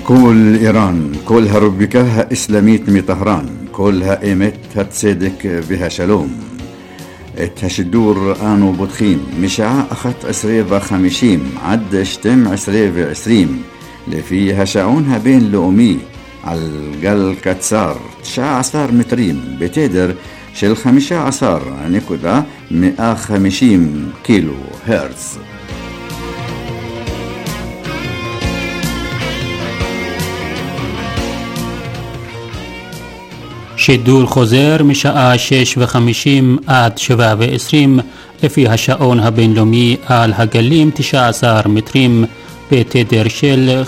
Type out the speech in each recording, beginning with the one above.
كل إيران كلها ربكها إسلاميت مطهران كلها إيمت هتصدق بها شلوم الدور آنو بطخيم مشاع أخت 2050 عد شتم 2020 لفيها شعونها بين لؤمي على الجل كتسار 19 مترين بتدر شل 15.150 كيلو هرتز. שידור חוזר משעה 6:50 עד 7:20 לפי השעון הבינלאומי על הגלים 19 מטרים בתדר של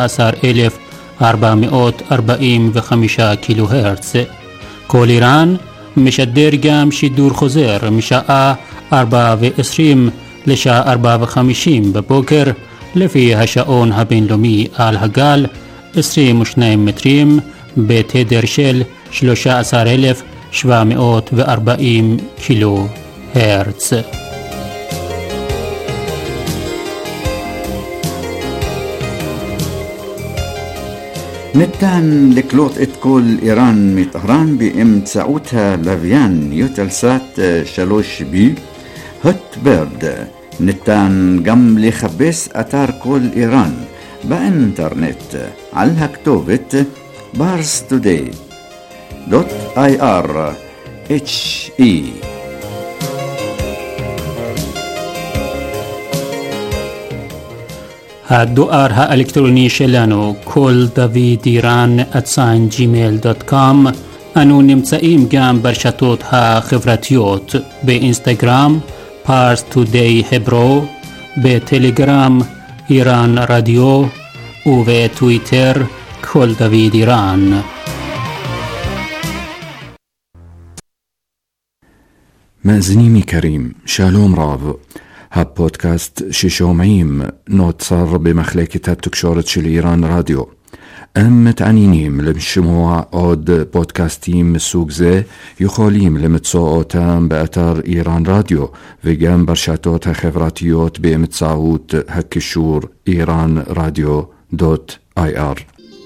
15,445 קילו הרץ. כל איראן משדר גם שידור חוזר משעה 4:20 לשעה 4:50 בבוקר לפי השעון הבינלאומי על הגל 22 מטרים בתדר של 13,740 קילו הרץ. ניתן לקלוט את כל איראן מטהרן באמצעות הלוויין יוטלסאט 3B הוטברד. ניתן גם לחפש אתר כל איראן באינטרנט על הכתובת parstoday.ir/he. הדואר האלקטרוני שלנו כל דוד איראן @gmail.com. אנו נמצאים גם ברשתות החברתיות באינסטגרם parstoday hebro, בטלגרם איראן רדיו ובטוויטר כל דוד איראן. מאזינים יקרים, שלום רב. הפודקאסט ששומעים נוצר במחלקת התקשורת של איראן רדיו. הם מתעניינים לשמוע עוד פודקאסטים מסוג זה, יכולים למצוא אותם באתר איראן רדיו וגם ברשתות החברתיות באמצעות הקישור iranradio.ir.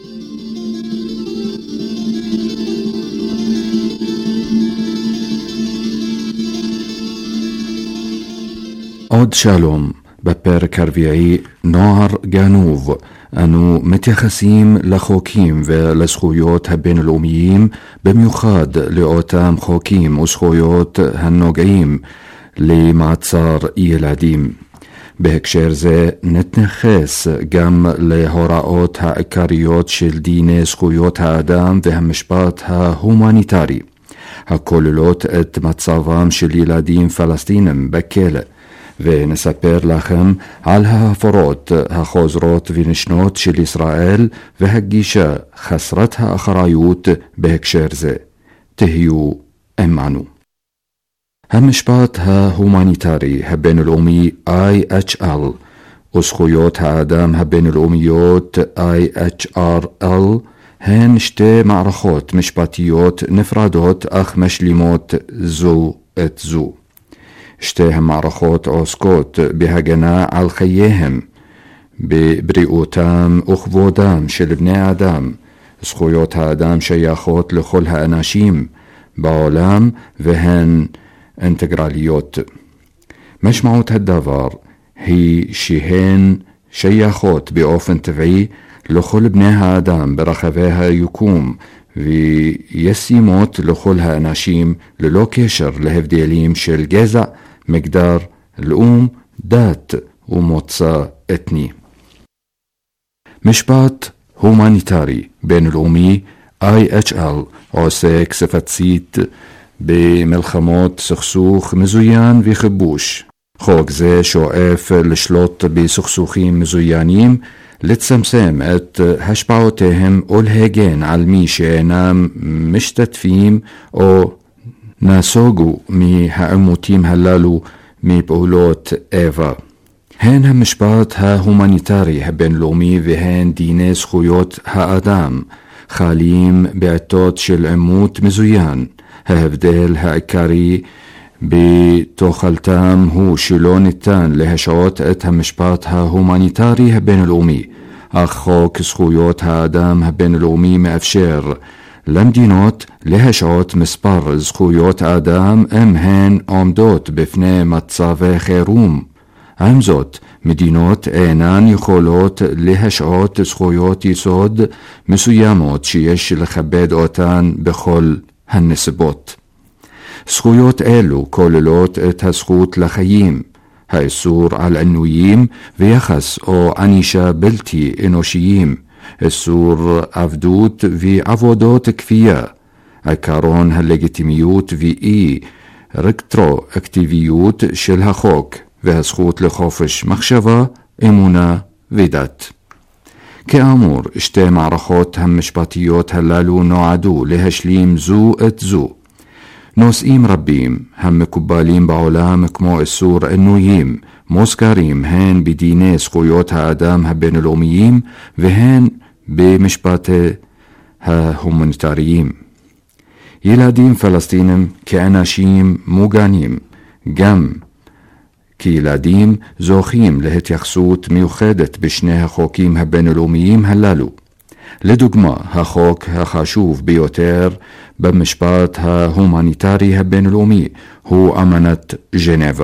עוד שלום. בפרק הרביעי נוער גנוב אנו מתייחסים לחוקים ולזכויות הבינלאומיים, במיוחד לאותם חוקים וזכויות הנוגעים למעצר ילדים. בהקשר זה נתייחס גם להוראות העיקריות של דיני זכויות האדם והמשפט ההומניטרי, הכוללות את מצבם של ילדים פלסטינים בכלא, ונספר לכם על ההפרות החוזרות ונשנות של ישראל והגישה חסרת האחריות בהקשר זה. תהיו עמנו. המשפט ההומניטרי הבינלאומי IHL וזכויות האדם הבינלאומיות IHRL הן שתי מערכות משפטיות נפרדות אך משלימות זו את זו. שתי המערכות עוסקות בהגנה על חייהם, בבריאותם וכבודם של בני אדם. זכויות האדם שייכות לכל האנשים בעולם והן אינטגרליות. משמעות הדבר היא שהן שייכות באופן טבעי לכל בני האדם ברחבי היקום וישימות לכל האנשים ללא קשר להבדלים של גזע, מגדר, לאום, דת ומוצא אתני. משפט הומניטרי בינלאומי IHL עוסק ספציפית במלחמות סכסוך מזוין וכיבוש. חוק זה שואף לשלוט בסכסוכים מזוינים, לצמצם את השפעותיהם ולהגן על מי שאינם משתתפים או נסוגו מהעימותים הללו מפעולות איבה. הן המשפט ההומניטרי הבינלאומי והן דיני זכויות האדם חלים בעתות של עימות מזוין. ההבדל העיקרי בתוכלתם הוא שלא ניתן להשעות את המשפט ההומניטרי הבינלאומי אך חוק זכויות האדם הבינלאומי מאפשר למדינות להשעות מספר זכויות האדם אם הן עומדות בפני מצבי חירום. עם זאת, מדינות אינן יכולות להשעות זכויות יסוד מסוימות שיש לכבד אותן בכל הנסיבות. זכויות אלו כוללות את הזכות לחיים, האיסור על עינויים ויחס או ענישה בלתי אנושיים, איסור עבדות ועבודות כפייה, עקרון הלגיטימיות ואי רטרואקטיביות של החוק, והזכות לחופש מחשבה, אמונה ודת. כאמור, שתי מערכות המשפטיות הללו נועדו להשלים זו את זו. נושאים רבים המקובלים בעולם כמו איסור עינויים מוזכרים הן בדיני זכויות האדם הבינלאומיים והן במשפטי ההומניטריים. ילדים פלסטינים כאנשים מוגנים, גם כילדים זוכים להתייחסות מיוחדת בשני החוקים הבינלאומיים הללו. לדוגמה, החוק החשוב ביותר במשפט ההומניטרי הבינלאומי הוא אמנת ז'נבה.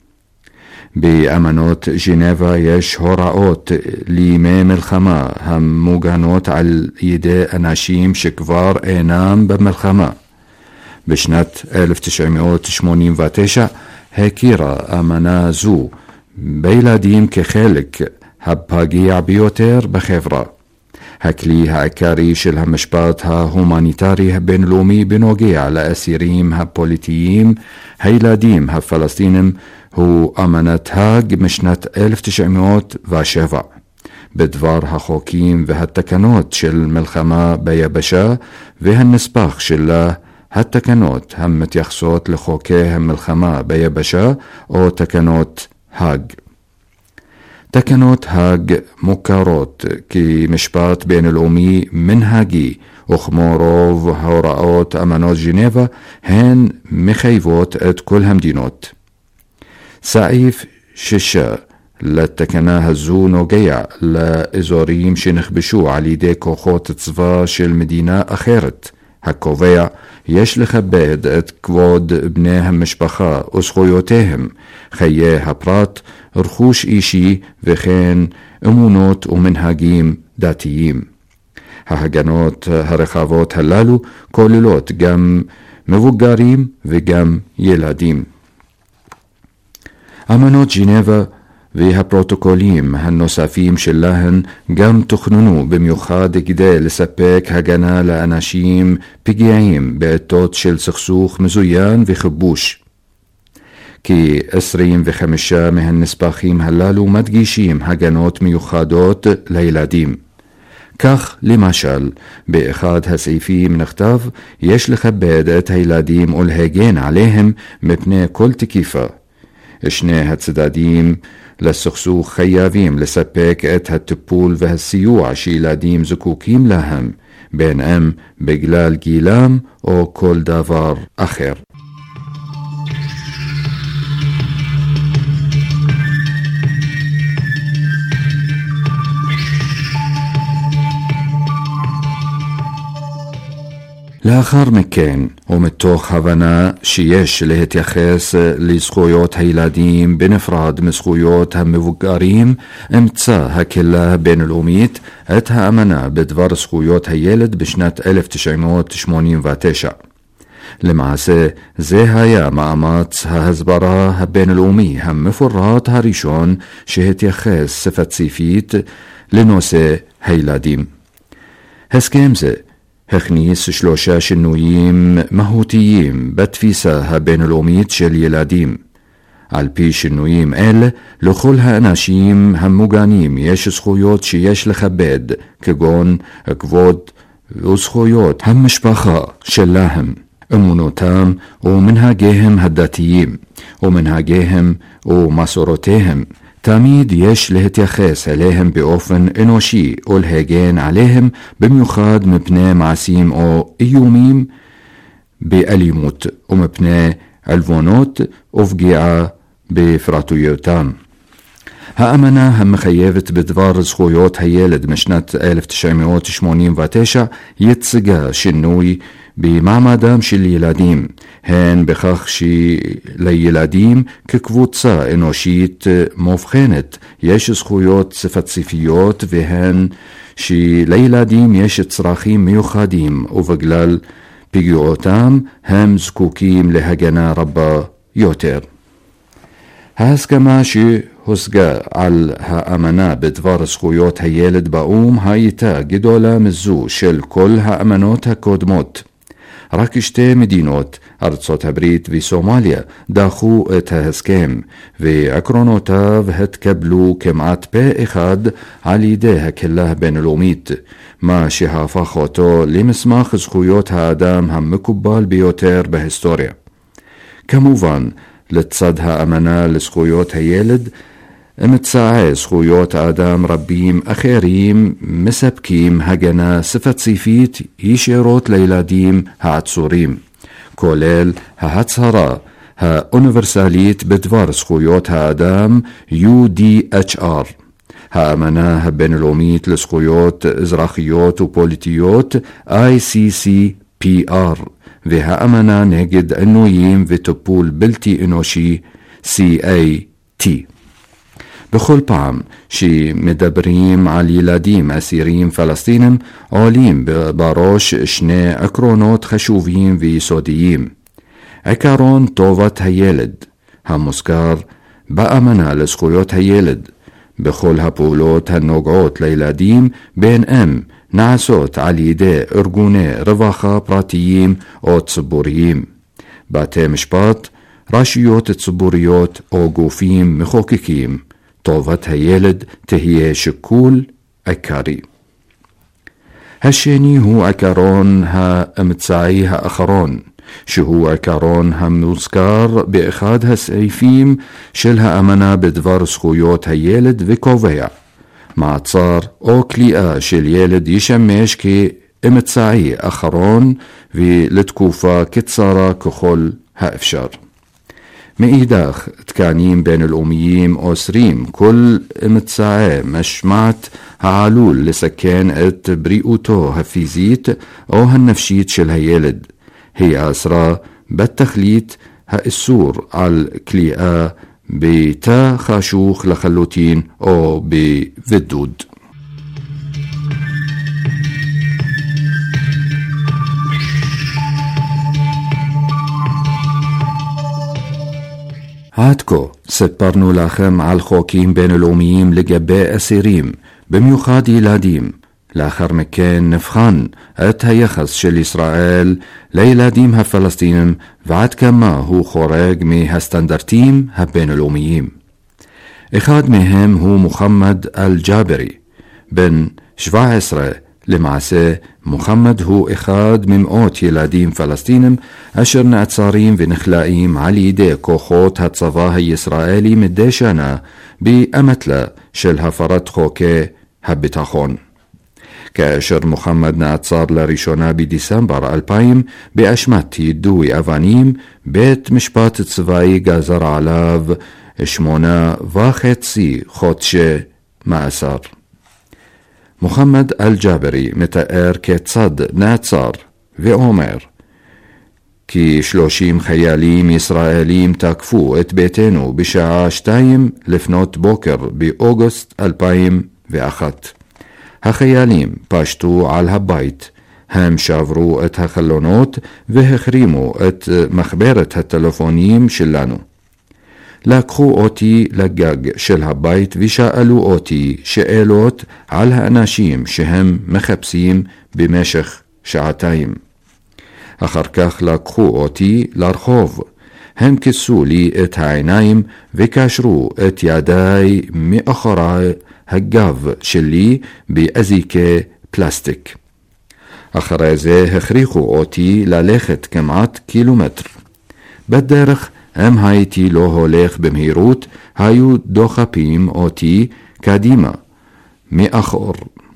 באמנות ז'נבה יש הוראות לימי מלחמה המוגנות על ידי אנשים שכבר אינם במלחמה. בשנת 1989 הכירה אמנה זו בילדים כחלק הפגיע ביותר בחברה. הכלי העיקרי של המשפט ההומניטרי הבינלאומי בנוגע לאסירים הפוליטיים, הילדים הפלסטינים, הוא אמנת האג משנת 1907. בדבר החוקים והתקנות של מלחמה ביבשה והנספח שלה, התקנות המתייחסות לחוקי המלחמה ביבשה או תקנות האג. תקנות האג מוכרות כמשפט בינלאומי מנהגי, וכמו רוב הוראות אמנות ז'נבה, הן מחייבות את כל המדינות. סעיף 6 לתקנה הזו נוגע לאזורים שנכבשו על ידי כוחות צבא של מדינה אחרת, הקובע יש לכבד את כבוד בני המשפחה וזכויותיהם, חיי הפרט, רכוש אישי וכן אמונות ומנהגים דתיים. ההגנות הרחבות הללו כוללות גם מבוגרים וגם ילדים. אמנות ז'נבה והפרוטוקולים הנוספים שלהן גם תוכננו במיוחד כדי לספק הגנה לאנשים פגיעים בעתות של סכסוך מזוין וכיבוש. כ-25 מהנספחים הללו מדגישים הגנות מיוחדות לילדים. כך, למשל, באחד הסעיפים נכתב, יש לכבד את הילדים ולהגן עליהם מפני כל תקיפה. שני הצדדים לסכסוך חייבים לספק את הטיפול והסיוע שילדים זקוקים להם, בין אם בגלל גילם או כל דבר אחר. לאחר מכן, ומתוך הבנה שיש להתייחס לזכויות הילדים בנפרד מזכויות המבוגרים, אמצא הקהילה הבינלאומית את האמנה בדבר זכויות הילד בשנת 1989. למעשה, זה היה מאמץ ההסברה הבינלאומי המפורט הראשון שהתייחס ספציפית לנושא הילדים. הסכם זה הכניס 3 שינויים מהותיים בתפיסה הבינלאומית של ילדים. על פי שינויים אלה, לכל האנשים המוגנים יש זכויות שיש לכבד, כגון כבוד וזכויות המשפחה שלהם, אמונותם ומנהגיהם הדתיים, ומנהגיהם ומסורותיהם. תמיד יש להתייחס אליהם באופן אנושי ולהגן עליהם במיוחד מפני מעשים או איומים באלימות ומפני עלבונות ופגיעה בפרטיותם. האמנה המחייבת בדבר זכויות הילד משנת 1989 יצגה שינוי במעמדם של ילדים, הן בכך שלילדים כקבוצה אנושית מובחנת יש זכויות ספציפיות, והן שלילדים יש צרכים מיוחדים ובגלל פגיעותם הם זקוקים להגנה רבה יותר. ההסכמה שהושגה על האמנה בדבר זכויות הילד באום הייתה גדולה מזו של כל האמנות הקודמות. רק שתי מדינות, ארצות הברית וסומליה, דחו את ההסכם, ועקרונותיו התקבלו כמעט פה אחד על ידי הקהילה הבינלאומית, מה שהפך אותו למסמך זכויות האדם המקובל ביותר בהיסטוריה. כמובן, לצד האמנה לזכויות הילד, אמצעי זכויות האדם רבים אחרים מספקים הגנה ספציפית ישירות לילדים העצורים, כולל ההצהרה האוניברסלית בדבר זכויות האדם UDHR, האמנה הבינלאומית לזכויות אזרחיות ופוליטיות ICCPR, והאמנה נגד עינויים וטיפול בלתי אנושי CAT. בכל פעם שמדברים על ילדים אסירים פלסטינים עולים בראש שני עקרונות חשובים ויסודיים. עקרון טובת הילד המוזכר באמנה לזכויות הילד בכל הפעולות הנוגעות לילדים, בין הם נעשות על ידי ארגוני רווחה פרטיים או ציבוריים, בתי משפט, רשויות ציבוריות או גופים מחוקקים. טובת הילד תהיה שיקול עיקרי. השני הוא עקרון האמצעי האחרון, שהוא עקרון המוזכר באחד הסעיפים של האמנה בדבר זכויות הילד, וקובע מעצר או כליאה של ילד ישמש כאמצעי אחרון ולתקופה קצרה ככל האפשר. מאידך, תקנים בינלאומיים אוסרים כל אמצעי משמעת העלול לסכן את בריאותו הפיזית או הנפשית של הילד. היא אסרה בתכלית האיסור על כליאה בתא חשוך לחלוטין או בבידוד. עד כה סיפרנו לכם על חוקים בינלאומיים לגבי אסירים, במיוחד ילדים. לאחר מכן נבחן את היחס של ישראל לילדים הפלסטינים ועד כמה הוא חורג מהסטנדרטים הבינלאומיים. אחד מהם הוא מוחמד אל-ג'אברי, בן 17. למעשה, מוחמד הוא אחד ממאות ילדים פלסטינים אשר נעצרים ונכלאים על ידי כוחות הצבא הישראלי מדי שנה באמתלה של הפרת חוקי הביטחון. כאשר מוחמד נעצר לראשונה בדצמבר 2000 באשמת יידוי אבנים, בית משפט צבאי גזר עליו 8.5 חודשי מאסר. מוחמד אל-ג'אברי מתאר כיצד נעצר ואומר כי 30 חיילים ישראלים תקפו את ביתנו בשעה 2 לפנות בוקר באוגוסט 2001. החיילים פשטו על הבית, הם שברו את החלונות והחרימו את מחברת הטלפונים שלנו. לקחו אותי לגג של הבית ושאלו אותי שאלות על האנשים שהם מחפשים במשך 2 שעות. אחר כך לקחו אותי לרחוב. הם כיסו לי את העיניים וקשרו את ידיי מאחורי הגב שלי באזיקי פלסטיק. אחרי זה הכריחו אותי ללכת כמעט קילומטר. בדרך אם הייתי לא הולך במהירות, היו דוחפים אותי קדימה, מאחור.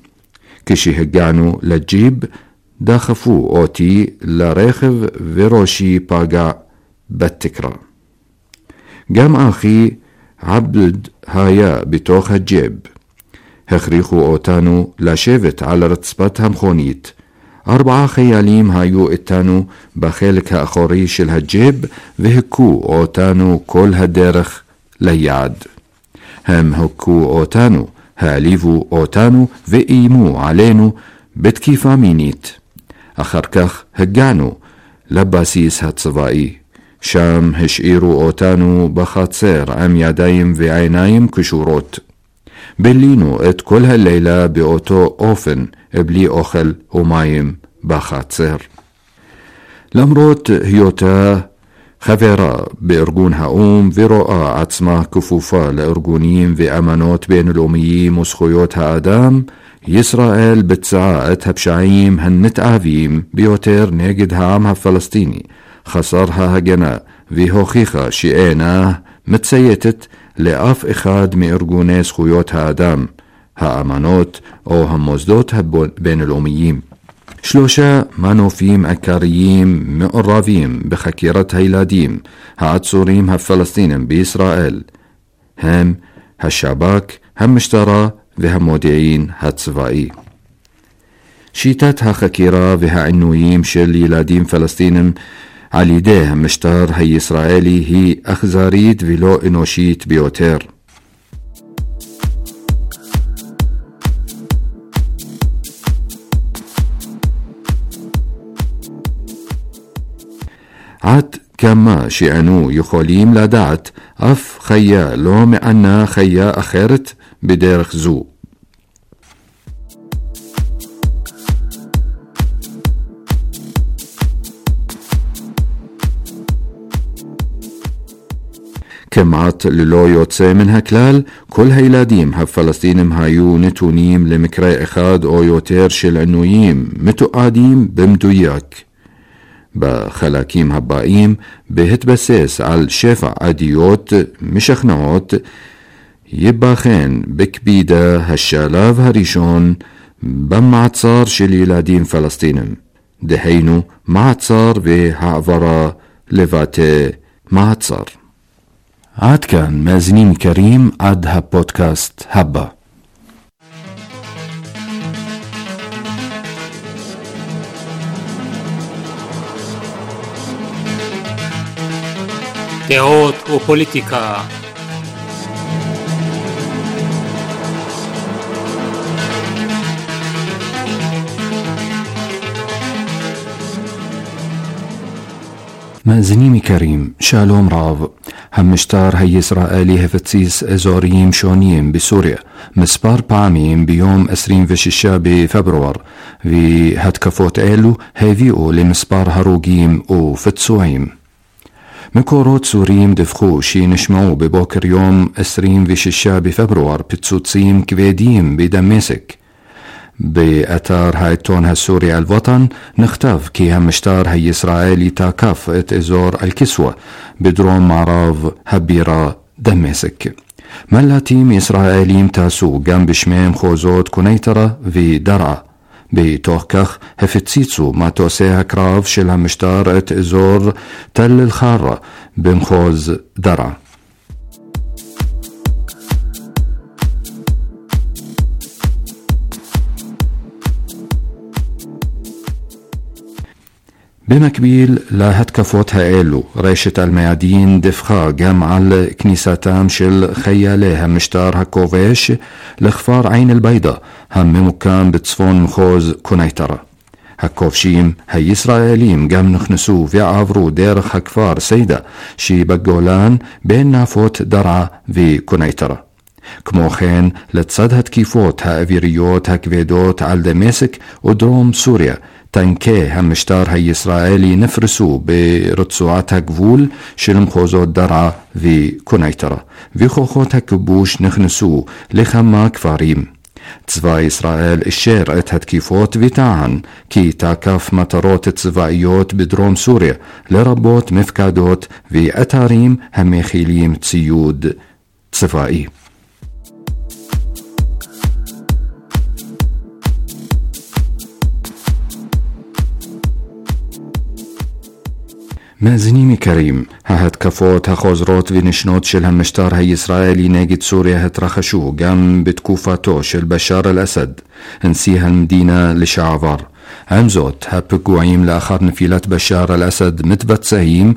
כשהגענו לג'יב, דחפו אותי לרכב וראשי פגע בתקרה. גם אחי עבד היה בתוך הג'יב. הכריחו אותנו לשבת על רצפת המכונית. 4 חיילים היו איתנו בחלק האחורי של הג'יב והכו אותנו כל הדרך ליעד. הם הכו אותנו, העליבו אותנו ואיימו עלינו בתקיפה מינית. אחר כך הגענו לבסיס הצבאי. שם השאירו אותנו בחצר עם ידיים ועיניים קשורות. בילינו את כל הלילה באותו אופן, בלי אוכל ומים בחצר. למרות היותה חברה בארגון האום ורואה עצמה כפופה לארגונים ואמנות בינלאומיים וזכויות האדם, ישראל ביצעה את הפשעים הנתעבים ביותר נגד העם הפלסטיני, חסר ההגנה, והוכיחה שאינה מצייתת לאף אחד מארגוני זכויות האדם, האמנות או המוסדות הבינלאומיים. 3 מנופים עיקריים מעורבים בחקירת הילדים העצורים הפלסטינים בישראל הם השב"כ, המשטרה והמודיעין הצבאי. שיטת החקירה והעינויים של ילדים פלסטינים על ידי המשטר הישראלי היא אכזרית ולא אנושית ביותר. עד כמה שאנו יכולים לדעת, אף חיה לא מענה חיה אחרת בדרך זו. כמעט ללא יוצא מן הכלל, כל הילדים הפלסטינים היו נתונים למקרה אחד או יותר של עינויים מתועדים במדויק. בחלקים הבאים, בהתבסס על 7 עדויות משכנעות, ייבחן בקפידה השלב הראשון במעצר של ילדים פלסטינים, דהיינו מעצר והעברה לבתי מעצר. עד כאן מאזינים יקרים, עד הפודקאסט הבא. דעות ופוליטיקה. מאזינים יקרים, שלום רב. המשטר הישראלי הפציץ אזורים שונים בסוריה מספר פעמים ביום 26 בפברואר, והתקפות אלו הביאו למספר הרוגים ופצועים. מקורות סוריים דיווחו שנשמעו בבוקר יום 26 בפברואר פיצוצים כבדים בדמשק. באתר העיתון הסורי אל-וטן נכתב כי המשטר הישראלי תקף את אזור אל-כסווה בדרום מערב הבירה דמשק. מל"טים ישראלים טסו גם בשמי מחוזות קוניטרה ודרעה. בתוך כך הפציצו מטוסי הקרב של המשטר את אזור תל אל-חרה במחוז דרעה. במקביל להתקפות האלו, רשת אל-מיאדין דיווחה גם על כניסתם של חיילי המשטר הכובש לכפר עין אל-בידה, הממוקם בצפון מחוז קוניטרה. הכובשים הישראלים גם נכנסו ועברו דרך הכפר סיידה שבגולן בין נפות דרעה וקוניטרה. כמו כן, לצד התקיפות האוויריות הכבדות על דמשק ודרום סוריה, טנקי המשטר הישראלי נפרסו ברצועת הגבול של מחוזות דרעה וקוניטרה, וכוחות הכיבוש נכנסו לכמה כפרים. צבא ישראל אישר את התקיפות וטען כי תקף מטרות צבאיות בדרום סוריה, לרבות מפקדות ואתרים המכילים ציוד צבאי. מאזינים יקרים, ההתקפות החוזרות ונשנות של המשטר הישראלי נגד סוריה התרחשו גם בתקופתו של בשאר אל-אסד, נשיא המדינה לשעבר. עם זאת, הפיגועים לאחר נפילת בשאר אל-אסד מתבצעים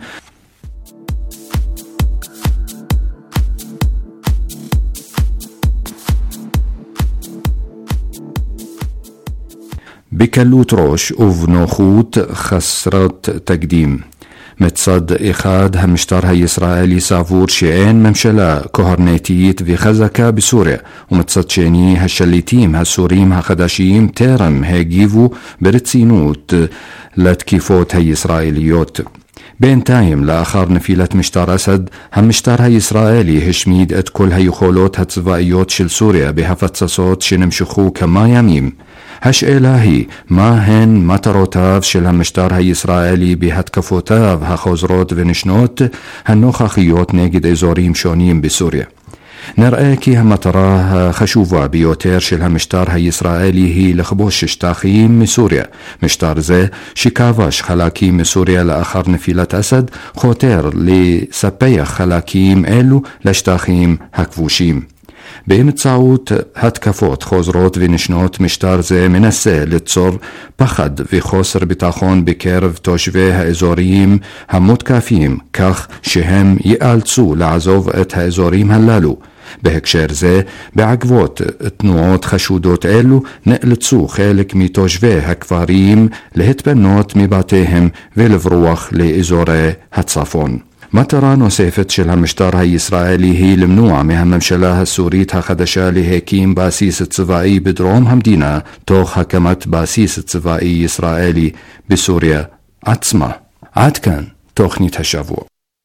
בקלות ראש ובנוחות חסרת תקדים. מצד אחד, המשטר הישראלי סבור שאין ממשלה קוהרנטית וחזקה בסוריה, ומצד שני, השליטים הסורים החדשים טרם הגיבו ברצינות לתקיפות הישראליות. בינתיים, לאחר נפילת משטר אסד, המשטר הישראלי השמיד את כל היכולות הצבאיות של סוריה בהפצצות שנמשכו כמה ימים. השאלה היא, מה הן מטרותיו של המשטר הישראלי בהתקפותיו החוזרות ונשנות הנוכחיות נגד אזורים שונים בסוריה? נראה כי המטרה החשובה ביותר של המשטר הישראלי היא לכבוש שטחים מסוריה. משטר זה, שכבש חלקים מסוריה לאחר נפילת אסד, חותר לספח חלקים אלו לשטחים הכבושים. באמצעות התקפות חוזרות ונשנות, משטר זה מנסה ליצור פחד וחוסר ביטחון בקרב תושבי האזורים המותקפים, כך שהם ייאלצו לעזוב את האזורים הללו. בהקשר זה, בעקבות תנועות חשודות אלו, נאלצו חלק מתושבי הכפרים להתפנות מבתיהם ולברוח לאזורי הצפון. מטרה נוספת של המשטר הישראלי היא למנוע מהממשלה הסורית החדשה להקים בסיס צבאי בדרום המדינה, תוך הקמת בסיס צבאי ישראלי בסוריה עצמה. עד כאן תוכנית השבוע.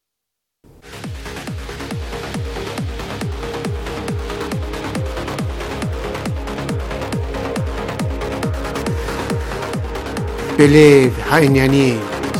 בלב העניינים.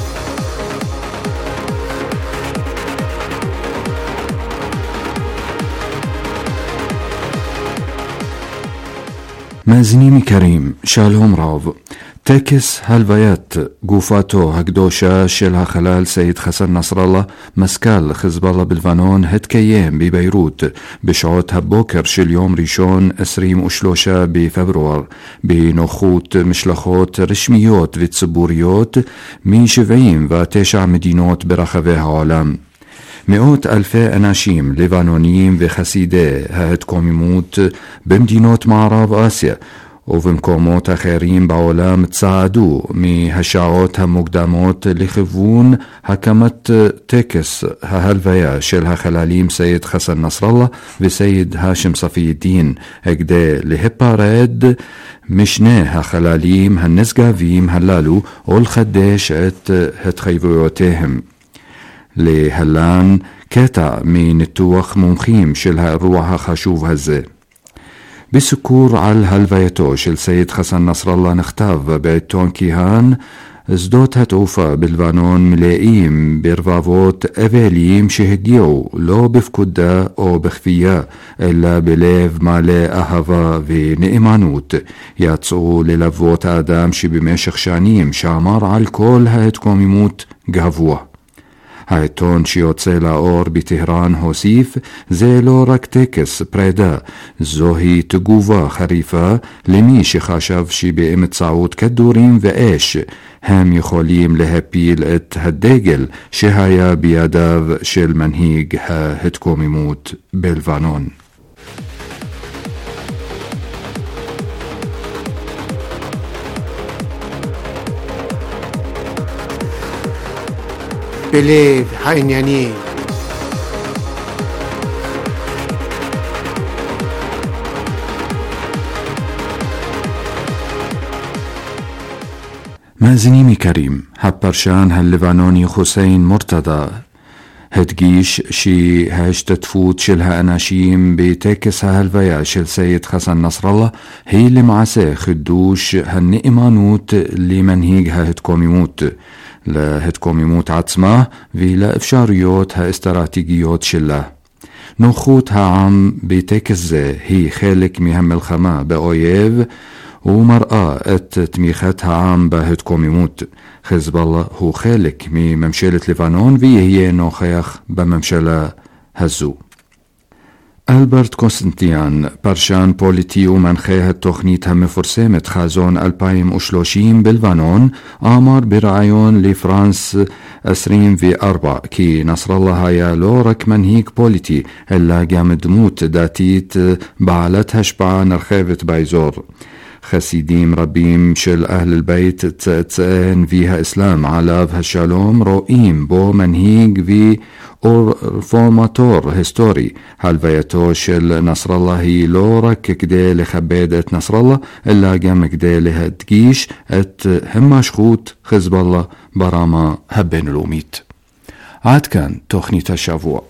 מאזינים יקרים, שלום רב. טקס הלוויית גופתו הקדושה של החלל סייד חסן נסראללה, מזכ"ל חיזבאללה בלבנון, התקיים בביירות בשעות הבוקר של יום ראשון 23 בפברואר, בנוכחות משלחות רשמיות וציבוריות מ-79 מדינות ברחבי העולם. מאות אלפי אנשים לבנונים וחסידי ההתקוממות במדינות מערב אסיה ובמקומות אחרים בעולם צעדו מהשעות המוקדמות לכיוון הקמת טקס ההלוויה של החללים סייד חסן נסראללה וסייד האשם ספי-א-דין, כדי להיפרד משני החללים הנשגבים הללו ולחדש את התחייבויותיהם. להלן קטע מניתוח מומחים של האירוע החשוב הזה. בסיקור על הלווייתו של סייד חסן נסראללה נכתב בעיתון כיהן, שדות התעופה בלבנון מלאים ברבבות אבלים שהגיעו לא בפקודה או בכפייה, אלא בלב מלא אהבה ונאמנות. יצאו ללוות האדם שבמשך שנים שמר על כל ההתקוממות גבוה. העיתון שיוצא לאור בטהרן הוסיף, זה לא רק טקס פרידה, זוהי תגובה חריפה למי שחשב שבאמצעות כדורים ואש הם יכולים להפיל את הדגל שהיה בידיו של מנהיג ההתקוממות בלבנון. בלב העניינים. מאזינים יקרים, הפרשן הלבנוני חוסיין מורתדה הדגיש שההשתתפות של האנשים בטקס ההלוויה של סייד חסן נסראללה היא למעשה חידוש הנאמנות למנהיג ההתקוממות, להתקוממות עצמה ולאפשרויות האסטרטגיות שלה. נוכחות העם בטקס זה היא חלק מהמלחמה באויב ومرأة تميختها عام باهت كوميموت. حزب الله هو خالك من ممشلة لبنان وهي نوخيخ بممشلة هزو. ألبرت كونستانتيان برشان بوليتي ومنخيه التخنيت هم فرسامة خازون 2030 بالبنان آمر برعايون لفرانس 24 كي نصر الله هيا لورك منهيك بوليتي إلا جامد موت داتيت بعلتها شبعة نرخيبت بايزور. خسيديم ربيم شل أهل البيت تسأن فيها إسلام على هالشالوم روئيم بو منهيج في فورماتور هستوري هالفيتو شل نصر الله لورك كده لخبادة نصر الله إلا جام كده لهدقيش هم شخوت حزب الله براما هبين الوميت. عاد كان تخنية الشافوع.